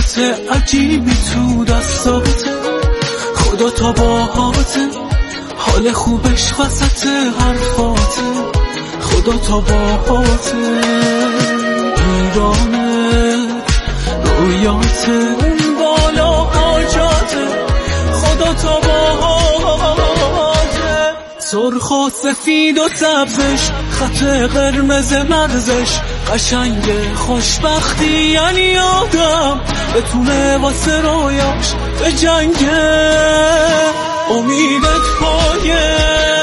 قدرت عجیبی تو دستاته، خدا تا باهاته، حال خوبش وسط حرفاته، خدا تا باهاته، ایرانه رویاته، اون بالا حاجاته، خدا تا باهاته، سرخ و سفید و سبزش، خط قرمز مرزش، قشنگ خوشبختی یعنی آدم بتونه واسه رویاش به جنگه، امیدت پایه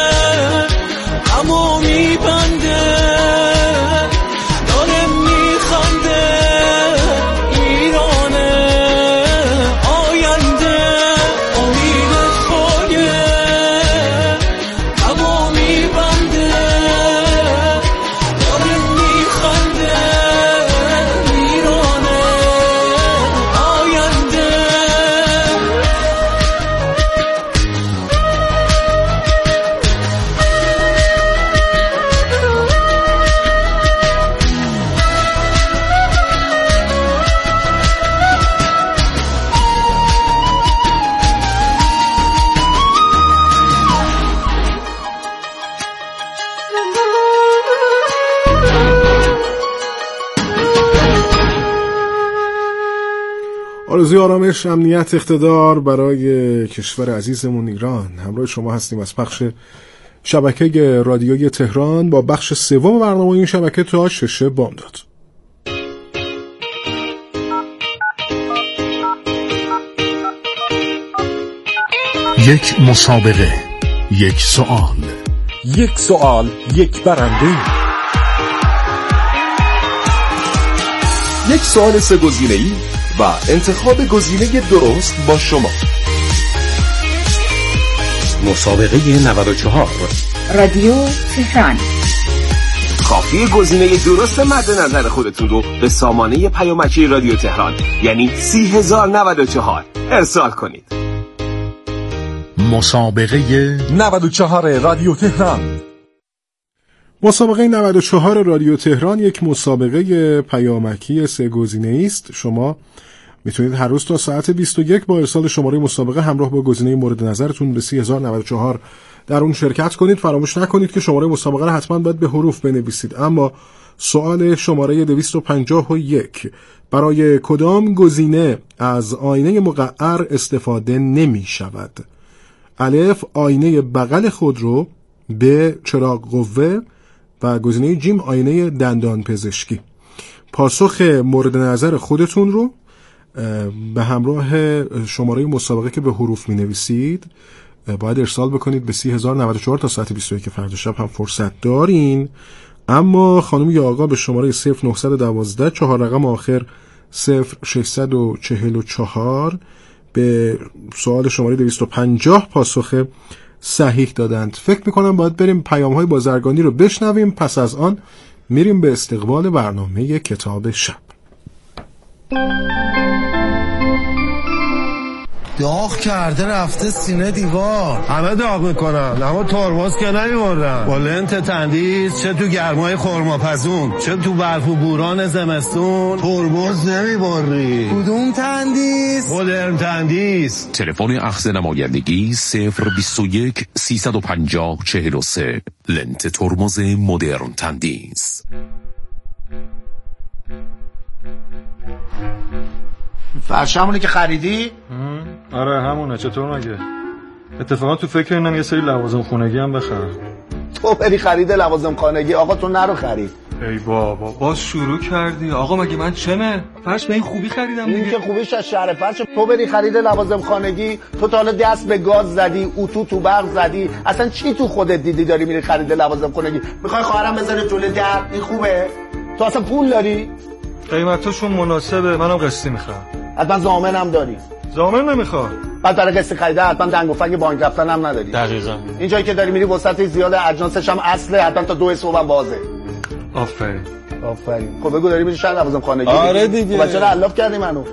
اما میبنده، داره میخنده، ایرانه آینده، امیدت پایه اما میبنده، داره میخنده، ایرانه آینده. آرزوی آرامش، امنیت، اقتدار برای کشور عزیزمون ایران. همراه شما هستیم از پخش شبکه رادیویی تهران با بخش سوم برنامه این شبکه تا 6 بامداد. یک مسابقه، یک سوال، یک سوال، یک برنده، یک سوال 3 گزینه‌ای و انتخاب گزینه درست با شما. مسابقه 94 رادیو تهران. کافی گزینه درست مد نظر خودتون رو به سامانه پیامکی رادیو تهران یعنی 30094 ارسال کنید. مسابقه 94 رادیو تهران. مسابقه 94 رادیو تهران یک مسابقه پیامکی 3 گزینه‌ای است. شما میتونید هر روز تا ساعت 21 با ارسال شماره مسابقه همراه با گزینه مورد نظرتون به 30094 در اون شرکت کنید. فراموش نکنید که شماره مسابقه رو حتما باید به حروف بنویسید. اما سوال شماره 251: برای کدام گزینه از آینه مقعر استفاده نمی شود؟ الف، آینه بغل خود رو، ب، چراغ قوه و گزینه جیم، آینه دندان پزشکی. پاسخ مورد نظر خودتون رو به همراه شماره مسابقه که به حروف می نویسید باید ارسال بکنید به 30094 تا ساعت 21 فردا شب هم فرصت دارین. اما خانم یا آقا به شماره 0912 4 رقم آخر 0644 به سوال شماره 250 پاسخ صحیح دادند. فکر میکنم باید بریم پیام‌های بازرگانی رو بشنویم، پس از آن میریم به استقبال برنامه کتاب شب. داغ کرده رفته سینه دیوار، همه داغ میکنن اما ترمز که نمیبردن. با لنت تندیس چه تو گرمای خرماپزون چه تو برف و بوران زمستون ترمز نمیبری. کدوم تندیس؟ مدرن تندیس. تلفن اخذ نمایندگی 021 350 43. لنت ترمز مدرن تندیس. فرش همونه که خریدی؟ آره همونه. چطور مگه؟ اتفاقا تو فکر اینم یه سری لوازم خونگی هم بخرم. تو بری خرید لوازم خانگی، آقا تو نرو خرید. ای بابا باز شروع کردی. آقا مگه من چمه؟ فرش به این خوبی خریدم دیگه. این که خوبیش از شهر فرش. تو بری خرید لوازم خانگی، تو تا حالا دست به گاز زدی، اتو تو برق زدی، اصلا چی تو خودت دیدی داری میری خرید لوازم خانگی؟ میخوای خواهرم بذاره جلوی در؟ این خوبه؟ تو اصلا پول داری؟ قیمتاشون مناسبه، منم قسطی میخرم. حتما ضامنم داری؟ ضامن نمیخواد. بعد برای قسط خریده حتما دنگ و فنگ بانک رفتن هم نداری. دقیقاً. این جایی که داری میری وسط زیاد، اجناسش هم اصله، حتما تا 2 صبح بازه. آفرین. خب بگو داری میری شهر لوازم خانگی؟ آره دیگه. خب چرا علاف کردی منو؟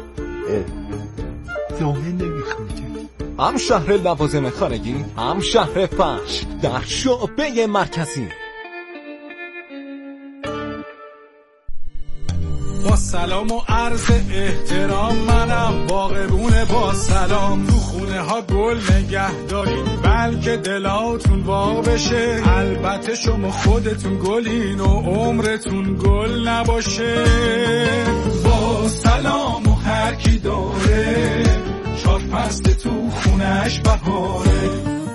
ضامن نمیخواد. هم شهر لوازم خانگی، هم شهر فرش در شعبه مرکزی. سلام و عرض احترام، منم باغبون با سلام. تو خونه ها گل نگه دارین بلکه دلاتون باغ بشه، البته شما خودتون گلین و عمرتون گل نباشه. با سلام و هر کی داره چار فصل تو خونش بهاره.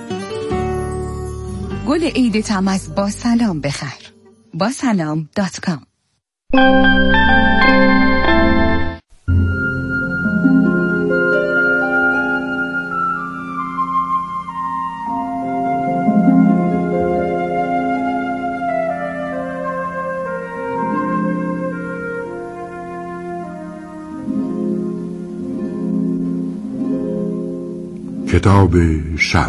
گل عیدتم از با سلام بخر. basalam.com. کتاب شب.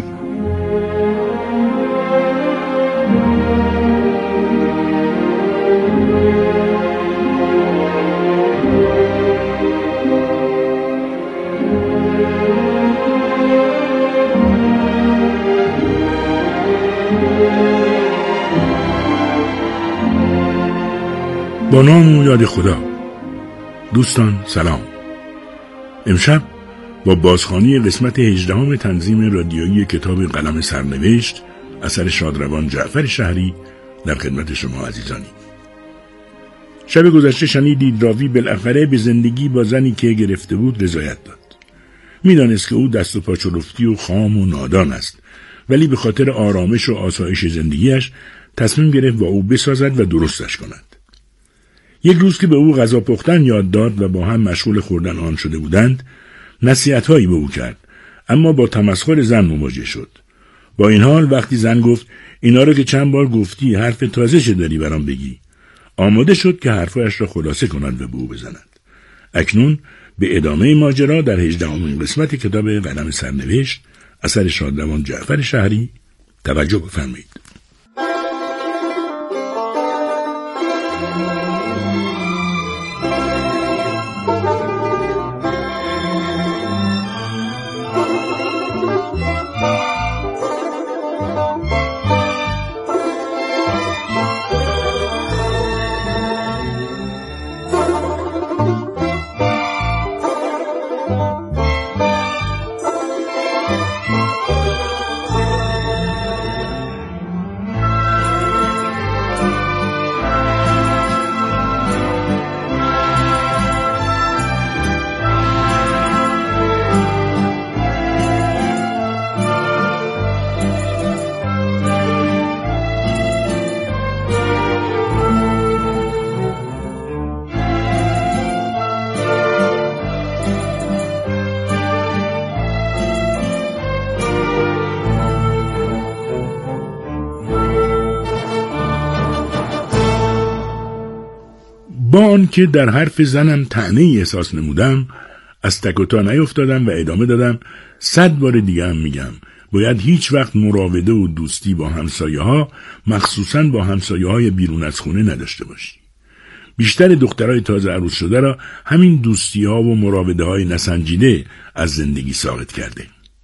با نام و یاد خدا. دوستان سلام. امشب با بازخوانی قسمت 18 تنظیم رادیویی کتاب قلم سرنوشت اثر شادروان جعفر شهری در خدمت شما عزیزانی. شب گذشته شنیدید راوی بالاخره به زندگی با زنی که گرفته بود رضایت داد. میدانست که او دست و پا چلفتی و خام و نادان است، ولی به خاطر آرامش و آسایش زندگیش تصمیم گرفت با او بسازد و درستش کند. یک روز که به او غذا پختن یاد داد و با هم مشغول خوردن آن شده بودند، نصیحت‌هایی به او کرد، اما با تمسخر زن مواجه شد. با این حال وقتی زن گفت اینا رو که چند بار گفتی حرف تازه چه داری برام بگی، آماده شد که حرفایش را خلاصه کند و به او بزند. اکنون به ادامه ماجرا در 18 قسمت کتاب قلم سرنوشت اثر شادروان جعفر شهری توجه بفرمایید. با آن که در حرف زنم طعنه‌ای احساس نمودم، از تک و تا نیفتادم و ادامه دادم 100 بار دیگه هم میگم باید هیچ وقت مراوده و دوستی با همسایه ها، مخصوصاً با همسایه های بیرون از خونه نداشته باشی. بیشتر دخترای تازه عروس شده را همین دوستی ها و مراوده های نسنجیده از زندگی ساقط کرده.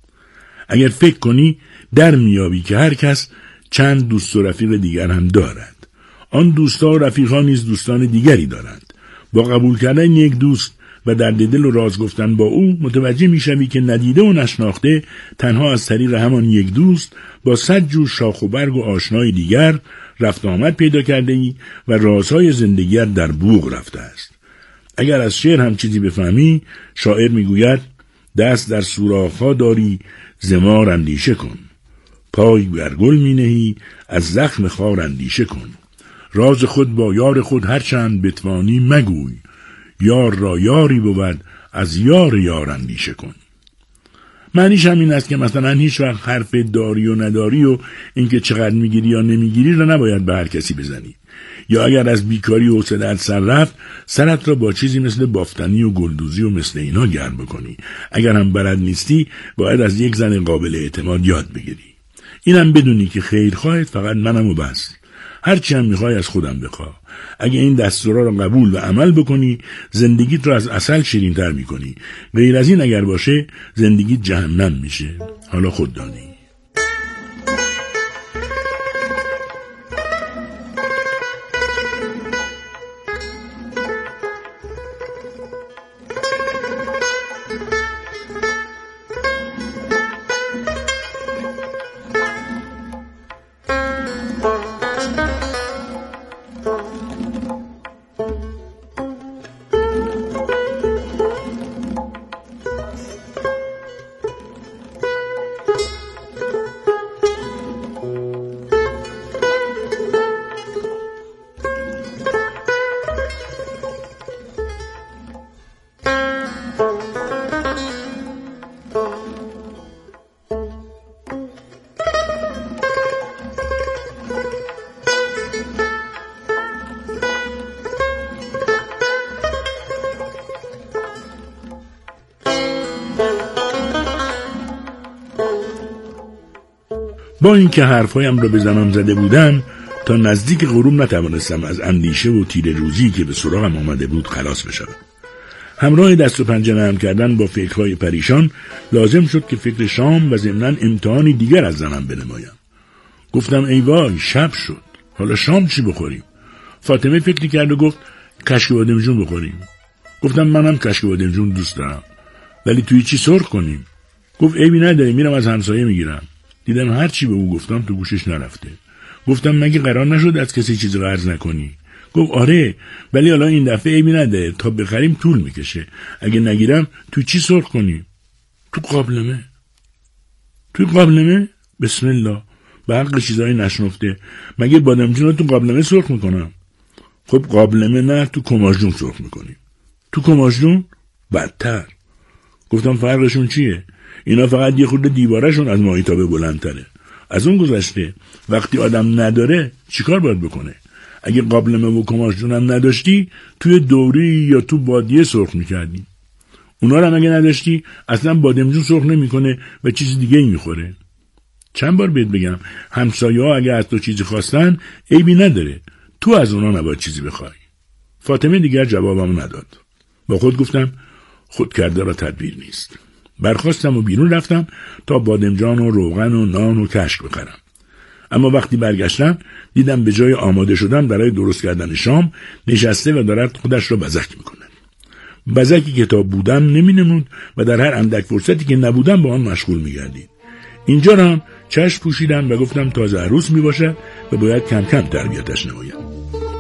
اگر فکر کنی در میابی که هر کس چند دوست و رفیق دیگر هم دارد. آن دوستا و رفیقان نیز دوستان دیگری دارند. با قبول کردن یک دوست و درد دل و راز گفتن با او متوجه میشوی که ندیده و نشناخته تنها از طریق همان یک دوست با 100 جور شاخ و برگ و آشنای دیگر رفت آمد پیدا کرده ای و رازهای زندگیت در بوق رفته است. اگر از شعر هم چیزی بفهمی، شاعر میگوید دست در سوراخ‌ها داری زمار اندیشه کن، پای بر گل مینهی از زخم خار اندیشه کن، راز خود با یار خود هرچند بتوانی مگوی، یار را یاری بود از یار یار اندیشه کن. معنیش هم این است که مثلا هیچ وقت حرف داری و نداری و اینکه چقدر میگیری یا نمیگیری را نباید به هر کسی بزنی. یا اگر از بیکاری و حوصله‌ات سر رفت، سرت را با چیزی مثل بافتنی و گلدوزی و مثل اینا گرم بکنی. اگر هم بلد نیستی، باید از یک زن قابل اعتماد یاد بگیری. اینم بدونی که خیرخواهت فقط منم و بس. هرچی هم میخوای از خودم بخواه. اگه این دستورا رو قبول و عمل بکنی، زندگیت رو از عسل شیرین تر میکنی. غیر از این اگر باشه، زندگیت جهنم میشه. حالا خود دانی. با اینکه حرفهایم را به زنم زده بودم، تا نزدیک غروب نتوانستم از اندیشه و تیر روزی که به سراغم آمده بود خلاص بشوم. همراه دست و پنجه نرم کردن با فکرهای پریشان لازم شد که فکر شام و ضمناً امتحانی دیگر از زنم بنمایم. گفتم ای وای، شب شد، حالا شام چی بخوریم؟ فاطمه فکری کرد و گفت کشک بادمجون بخوریم. گفتم منم کشک بادمجون دوست دارم، ولی توی چی سرخ کنیم؟ گفت عیبی نداره، میرم از همسایه میگیرم. دیدم هر چی به او گفتم تو گوشش نرفته. گفتم مگه قرار نشد از کسی چیزی قرض نکنی؟ گفت آره، ولی حالا این دفعه عیبی نداره، تا بخریم طول میکشه. اگه نگیرم تو چی سرخ کنیم؟ تو قابلمه. توی قابلمه؟ بسم الله، به حق چیزای نشنفته. مگه بادمجون رو تو قابلمه سرخ میکنم؟ خب قابلمه نه، تو کماژون سرخ میکنیم. تو کماژون؟ بدتر. گفتم فرقشون چیه؟ اینا فقط یه خورده دیوارشون از ماهیتابه بلندتره. از اون گذشته وقتی آدم نداره چیکار باید بکنه؟ اگه قابلمه و کماژون هم نداشتی، توی دوری یا تو بادیه سرخ میکردی. اونا رو هم اگه نداشتی اصلا بادمجون سرخ نمیکنه و چیز دیگه ای میخوره. چند بار بهت بگم همسایه ها اگه از تو چیزی خواستن عیبی نداره، تو از اونا نباید چیزی بخوای. فاطمه دیگر جوابم نداد. با خود گفتم خود کرده را تدبیر نیست. برخاستم و بیرون رفتم تا بادمجان و روغن و نان و کشک بخرم. اما وقتی برگشتم دیدم به جای آماده شدن برای درست کردن شام نشسته و دارد خودش را بزک میکنه. بزکی که تا بودم نمی نمود و در هر اندک فرصتی که نبودم با آن مشغول میگردید. اینجا را هم چشم پوشیدم و گفتم تازه عروس می باشد و باید کم کم تربیتش نمایم.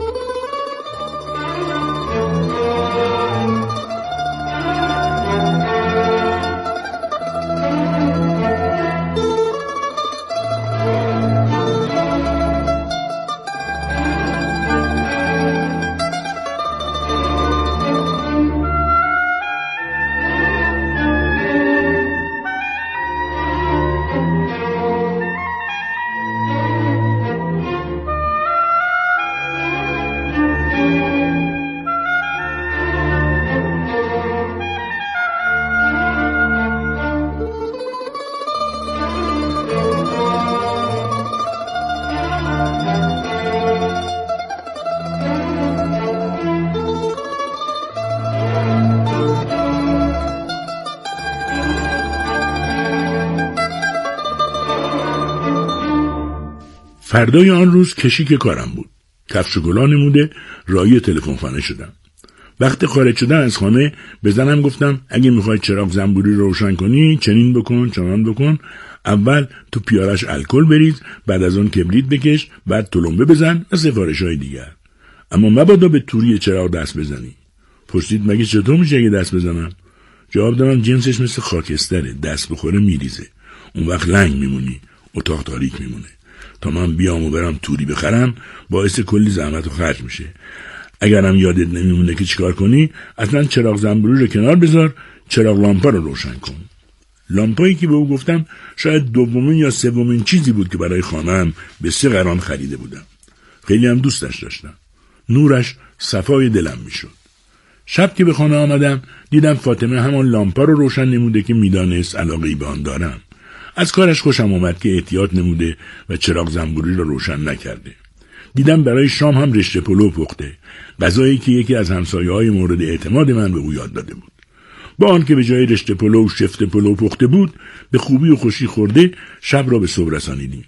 فردای آن روز کشیک کارم بود. کفش و گلا نموده رای تلفن خانه شدم. وقت خارج شدن از خانه به زنم گفتم اگه میخوای چراغ زنبوری رو روشن کنی چنین بکن چنان بکن. اول تو پیالش الکل بریز، بعد از اون کبریت بکش، بعد تلمبه بزن و سفارش‌های دیگر. اما مبادا به توری چراغ دست بزنی. پرسید مگه چطور میشه اگه دست بزنم؟ جواب دادم جنسش مثل خاکستره، دست بخوره میریزه. اون وقت لنگ میمونی، اتاق تاریک میمونه. تا من بیام و برم توری بخرم باعث کلی زحمت و خرج میشه. اگرم یادت نمیمونه که چیکار کنی، اصلا چراغ زنبوری رو کنار بذار، چراغ لامپا رو روشن کن. لامپایی که به او گفتم شاید دومین یا سومین چیزی بود که برای خانه‌ام به 3 قران خریده بودم. خیلی هم دوستش داشتم. نورش صفای دلم میشد. شب که به خانه آمدم دیدم فاطمه همان لامپا رو روشن نموده که میدانست علاقه‌ای به آن دارم. از کارش خوشم آمد که احتیاط نموده و چراغ زنبوری را روشن نکرده. دیدم برای شام هم رشته پلو پخته، غذایی که یکی از همسایه‌های مورد اعتماد من به او یاد داده بود. با آنکه به جای رشته پلو شفته پلو پخته بود، به خوبی و خوشی خورده شب را به صبح رسانیدیم.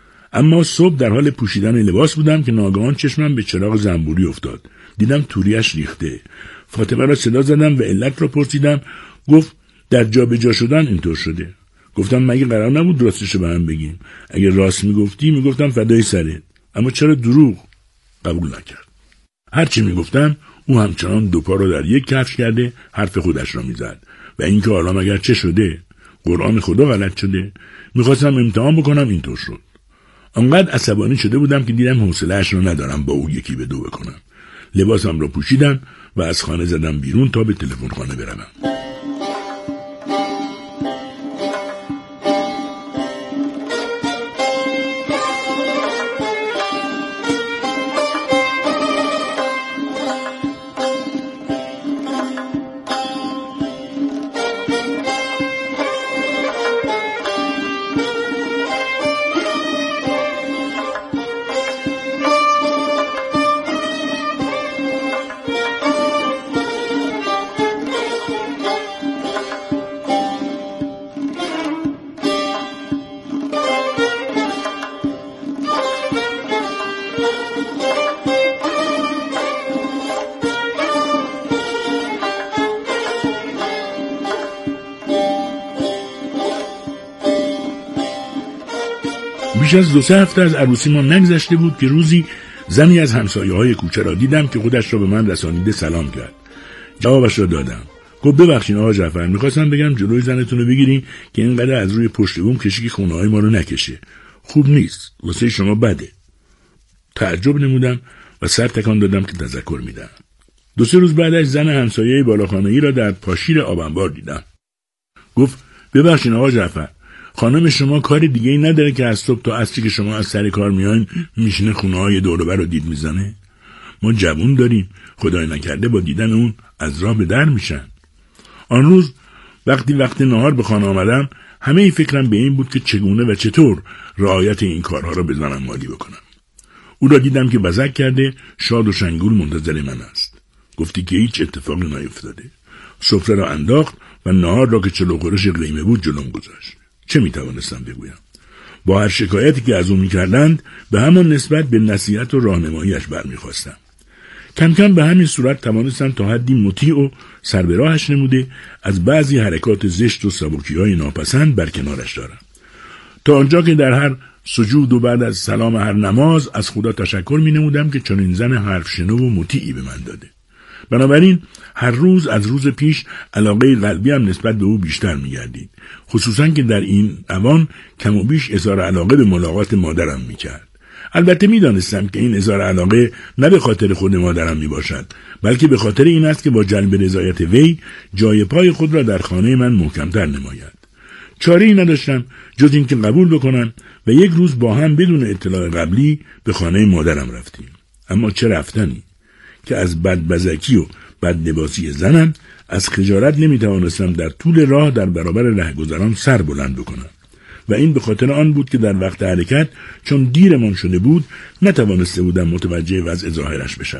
اما صبح در حال پوشیدن لباس بودم که ناگهان چشمم به چراغ زنبوری افتاد. دیدم توریش ریخته. فاطمه را صدا زدم و علت را پرسیدم. گفت در جا به جا شدن اینطور شده. گفتم مگه قرار نبود راستش رو به هم بگیم؟ اگه راست میگفتی میگفتم فدای سرت، اما چرا دروغ؟ قبول نکرد. هرچی میگفتم او همچنان 2 پا رو در یک کفش کرده حرف خودش را میزد و اینکه حالا مگر چه شده؟ قرآن خدا غلط شده؟ میخواستم امتحان بکنم، اینطور شد. انقدر عصبانی شده بودم که دیدم حوصله‌اش رو ندارم با او 1 به 2 بکنم. لباسم را پوشیدم و از خانه زدم بیرون تا به تلفن خانه بروم. بیش از 2-3 هفته از عروسی ما نگذشته بود که روزی زنی از همسایه‌های کوچه را دیدم که خودش را به من رسانیده سلام کرد. جوابش را دادم. گفت ببخشید آقا جعفر، می‌خواستم بگم جلوی زنتون رو بگیرین که اینقدر از روی پشت بوم کشیک خونه‌های ما رو نکشه. خوب نیست، واسه شما بده. تعجب نمودم و سر تکان دادم که تذکر میدم. 2-3 روز بعدش زن همسایه بالاخانه‌ای را در پاشیر آبنبار دیدم. گفت ببخشید آقا جعفر، خانم شما کار دیگه‌ای نداره که از صبح تا عصری که شما از سر کار میاین میشینه خونه‌های دور و بر رو دید میزنه؟ ما جوون داریم، خدای نکرده با دیدن اون از راه به در میشن. آن روز وقتی وقت نهار به خانه آمدم، همه فکرم به این بود که چگونه و چطور رعایت این کارها را به زنم مالی بکنم. او را دیدم که بزک کرده شاد و شنگول منتظر من است. گفتی که هیچ اتفاقی نیفتاده. سفره را انداخت و نهار را که 40 قرش قیمه بود جلوم گذاشت. چه میتوانستم بگویم؟ با هر شکایتی که از او میکردند به همان نسبت به نصیحت و راهنماییش برمیخواستم. کم کم به همین صورت توانستم تا حدی مطیع و سر به راهش نموده از بعضی حرکات زشت و سبکی‌های ناپسند برکنارش دارم. تا آنجا که در هر سجود و بعد از سلام هر نماز از خدا تشکر می نمودم که چنین زن حرف شنو و مطیعی به من داده. بنابراین هر روز از روز پیش علاقه قلبی هم نسبت به او بیشتر می گردید. خصوصا که در این اوان کم و بیش اظهار علاقه به ملاقات مادرم می کرد. البته می دانستم که این اظهار علاقه نه به خاطر خود مادرم می باشد، بلکه به خاطر این است که با جلب رضایت وی جای پای خود را در خانه من محکمتر نماید. چاره‌ای نداشتم جز این که قبول بکنم و یک روز با هم بدون اطلاع قبلی به خانه مادرم رفتیم. اما چه رفتنی که از بدبزکی و بدلباسی زنم از خجالت نمیتوانستم در طول راه در برابر رهگذران سر بلند بکنم و این به خاطر آن بود که در وقت حرکت چون دیرمان شده بود نتوانسته بودم متوجه وضع ظاهرش بشوم.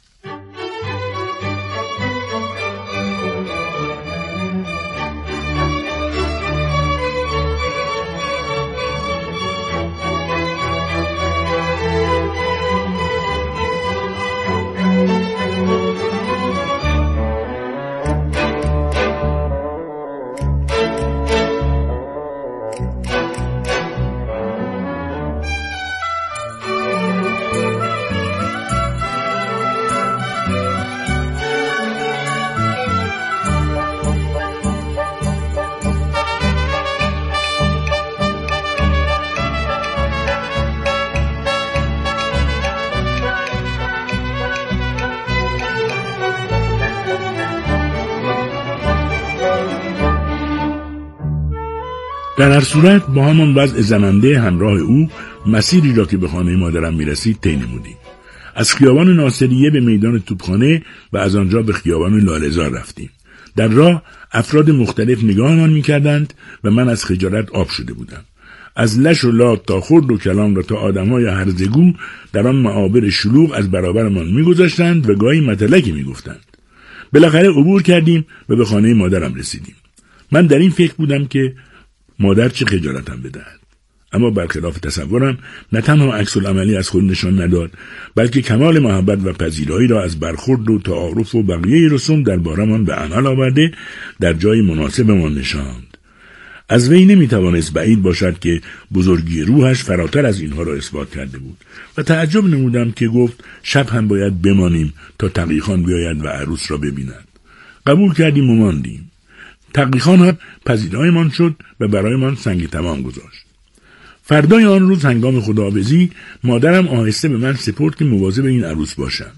در هر صورت با همان وضع زننده همراه او مسیری را که به خانه مادرم میرسید طی نمودیم. از خیابان ناصریه به میدان توپخانه و از آنجا به خیابان لاله‌زار رفتیم. در راه افراد مختلف نگاهمان میکردند و من از خجالت آب شده بودم. از لش و لات تا خرد و کلام را تا آدم‌های هرزگو در آن معابر شلوغ از برابرمان میگذاشتند و گاهی متلکی میگفتند. بالاخره عبور کردیم و به خانه مادرم رسیدیم. من در این فکر بودم که مادر چه خجالتم بدهد، اما برخلاف تصورم نه تنها عکس العملی از خود نشان نداد، بلکه کمال محبت و پذیرایی را از برخورد و تعارف و بقیه رسوم درباره‌مان به عمل آورده در جای مناسبمان نشاند. از وی نمیتوانست بعید باشد که بزرگی روحش فراتر از اینها را اثبات کرده بود و تعجب نمودم که گفت شب هم باید بمانیم تا تقیخان بیاید و عروس را ببیند. قبول کردیم و ماندیم. تقیخان هم پذیرایمان شد و برایمان سنگ تمام گذاشت. فردای آن روز هنگام خداحافظی مادرم آهسته به من سپرد که مواظب این عروس باشم.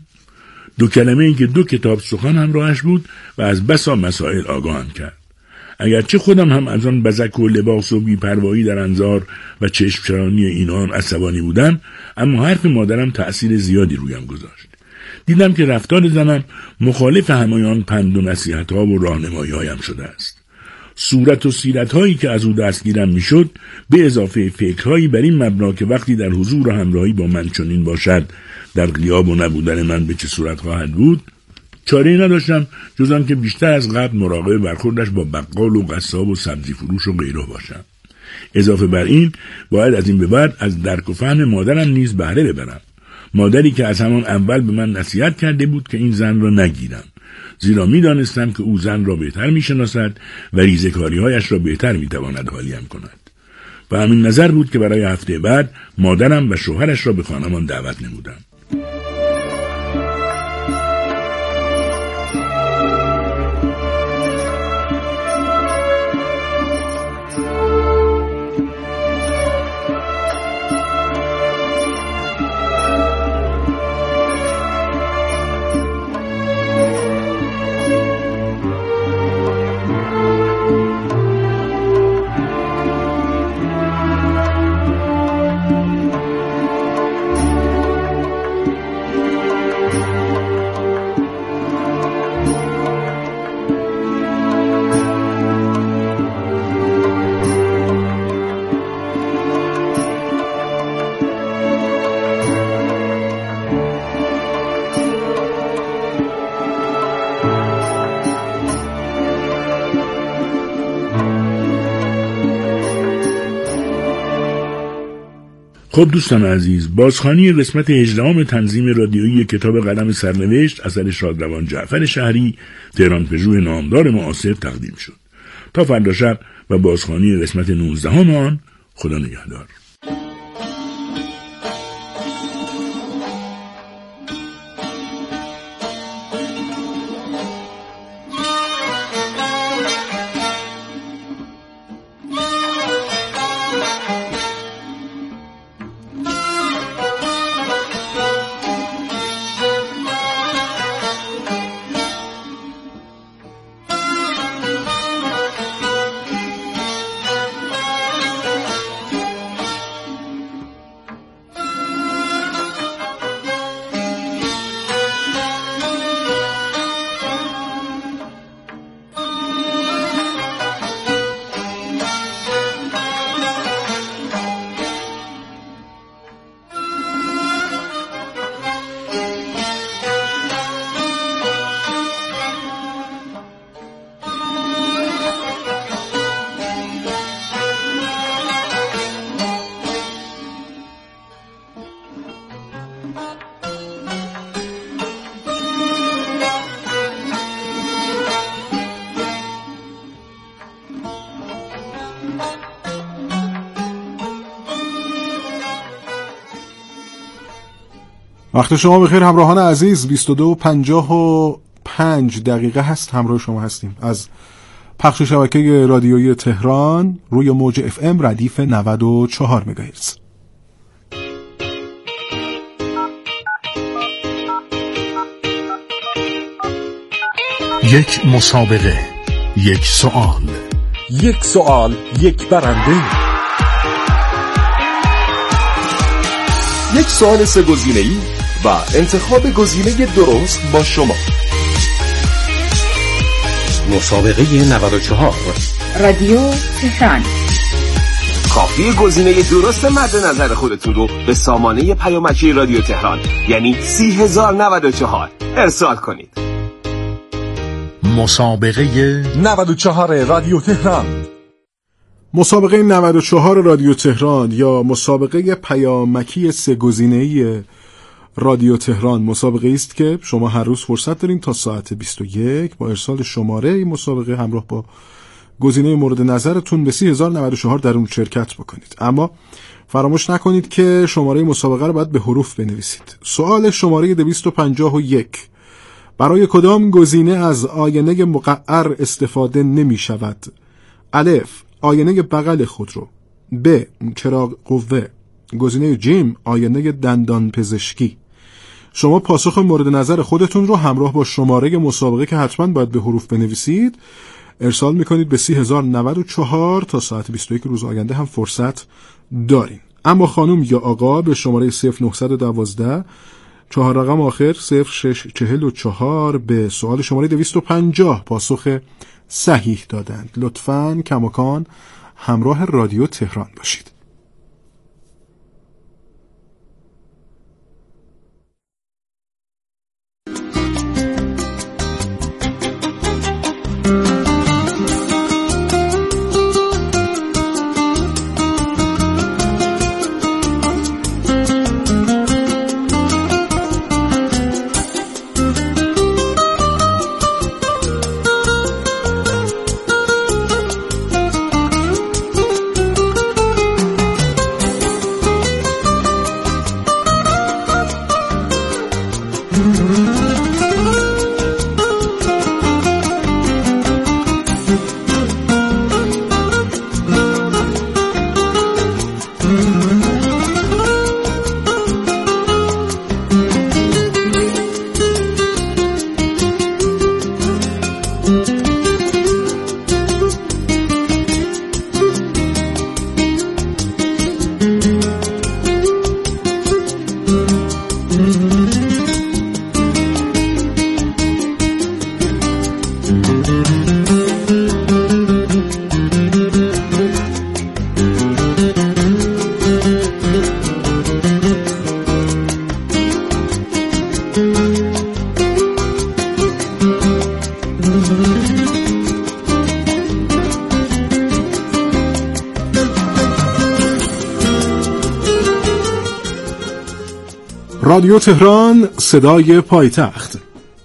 2 کلمه ای که 2 کتاب سخن همراهش بود و از بسا مسائل آگاهم کرد. اگرچه خودم هم از آن بزک و لباس و بی‌پروایی در انظار و چشمچرانی اینان عصبانی بودم، اما حرف مادرم تأثیر زیادی رویم گذاشت. دیدم که رفتار زنم مخالف همایان پند و نصیحت‌ها و راهنمایی‌هایم شده است. صورت و سیرت‌هایی که از او دستگیرم می‌شد به اضافه فکرهایی بر این مبنا که وقتی در حضور و همراهی با من چنین باشد در غیاب و نبودن من به چه صورت خواهد بود، چاره‌ای نداشتم جز آن که بیشتر از قبل مراقب برخوردش با بقال و قصاب و سبزی فروش و غیره باشم. اضافه بر این باید از این به بعد از درک و فهم مادرم نیز بهره ببرم. مادری که از همان اول به من نصیحت کرده بود که این زن را نگیرم، زیرا می دانستم که او زن را بهتر می شناسد و ریزکاری‌هایش را بهتر می تواند حالیم کند. و همین نظر بود که برای هفته بعد مادرم و شوهرش را به خانمان دعوت نمودم. خب دوستان عزیز، بازخوانی قسمت 18 تنظیم رادیویی کتاب قلم سرنوشت اثر شادروان جعفر شهری تهران پژو نامدار معاصر تقدیم شد. تا فردا شب و بازخوانی قسمت 19 آن، خدا نگهدار. وقت شما بخیر همراهان عزیز. 22:55 هست همراه شما هستیم از پخش شبکه رادیویی تهران روی موج FM ردیف 94 مگاهرتز. یک مسابقه، یک سوال، یک سوال، یک برنده. یک سوال 3 گزینه‌ای و انتخاب گزینه درست با شما. مسابقه 94 رادیو تهران. کافی گزینه درست مد نظر خودتون رو به سامانه پیامکی رادیو تهران یعنی 30094 ارسال کنید. مسابقه 94 رادیو تهران. مسابقه 94 رادیو تهران یا مسابقه پیامکی 3 گزینه‌ای رادیو تهران مسابقه است که شما هر روز فرصت دارین تا ساعت 21 با ارسال شماره این مسابقه همراه با گزینه مورد نظرتون به 30094 در اون شرکت بکنید. اما فراموش نکنید که شماره مسابقه رو باید به حروف بنویسید. سوال شماره 251: برای کدام گزینه از آینه مقعر استفاده نمی شود؟ الف: آینه بغل خودرو. ب: چراغ قوه. گزینه جیم: آینه دندان پزشکی. شما پاسخ مورد نظر خودتون رو همراه با شماره مسابقه که حتما باید به حروف بنویسید ارسال میکنید به 30094 تا ساعت 21 روز آینده هم فرصت دارین. اما خانم یا آقا به شماره 0912 4 رقم آخر 0644 به سوال شماره 250 پاسخ صحیح دادند. لطفاً کماکان همراه رادیو تهران باشید. رادیو تهران، صدای پایتخت.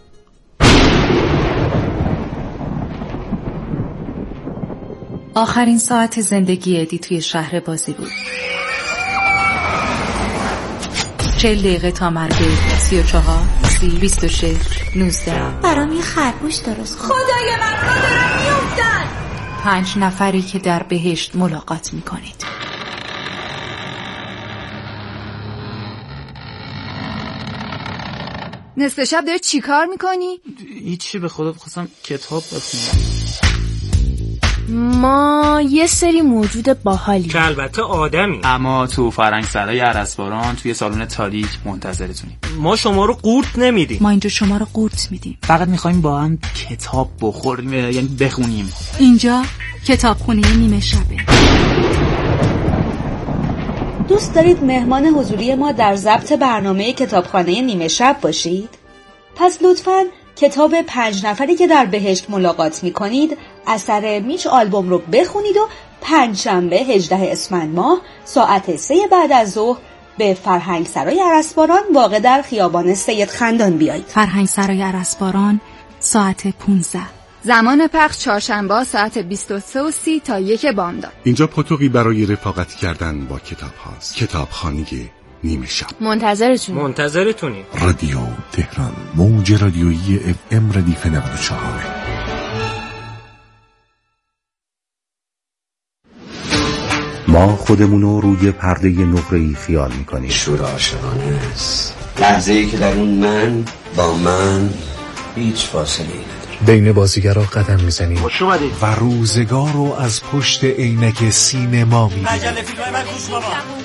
آخرین ساعت زندگی ادی توی شهر بازی بود. 40 دقیقه تا مرگ. 34 30 26 19. برام یه خرگوش درست کن. خدای من دارم میافتن. 5 نفری که در بهشت ملاقات میکنید. نصف شب داری چی کار میکنی؟ هیچی، به خدا بخواستم کتاب بخونم. ما یه سری موجود باحالی که البته آدمی، اما تو فرهنگسرای ارسباران توی سالن تاریک منتظرتونیم. ما شما رو قورت نمیدیم. ما اینجا شما رو قورت میدیم. فقط میخوایم با هم کتاب بخوریم، یعنی بخونیم. اینجا کتابخونه نیمه شبه. دوست دارید مهمان حضوری ما در ضبط برنامه کتابخانه نیمه شب باشید؟ پس لطفاً کتاب 5 نفری که در بهشت ملاقات می‌کنید اثر میچ آلبوم رو بخونید و 5 شنبه 18 اسفند ماه ساعت 3 بعد از ظهر به فرهنگسرای ارسباران واقع در خیابان سید خندان بیایید. فرهنگسرای ارسباران ساعت 15. زمان پخش چهارشنبه ساعت 23:30 تا 1 بامداد. اینجا پاتوقی برای رفاقت کردن با کتاب هاست. کتابخانه نیمه شب. منتظرتونیم. رادیو تهران، موج رادیویی FM ردیف 94. ما خودمونو روی پرده نقره‌ای خیال میکنیم. شور عاشقانه است. لحظه‌ای که در اون من با من هیچ فاصله ای نداره. بین بازیگرا قدم میزنیم و روزگار رو از پشت عینک سینما میبینیم.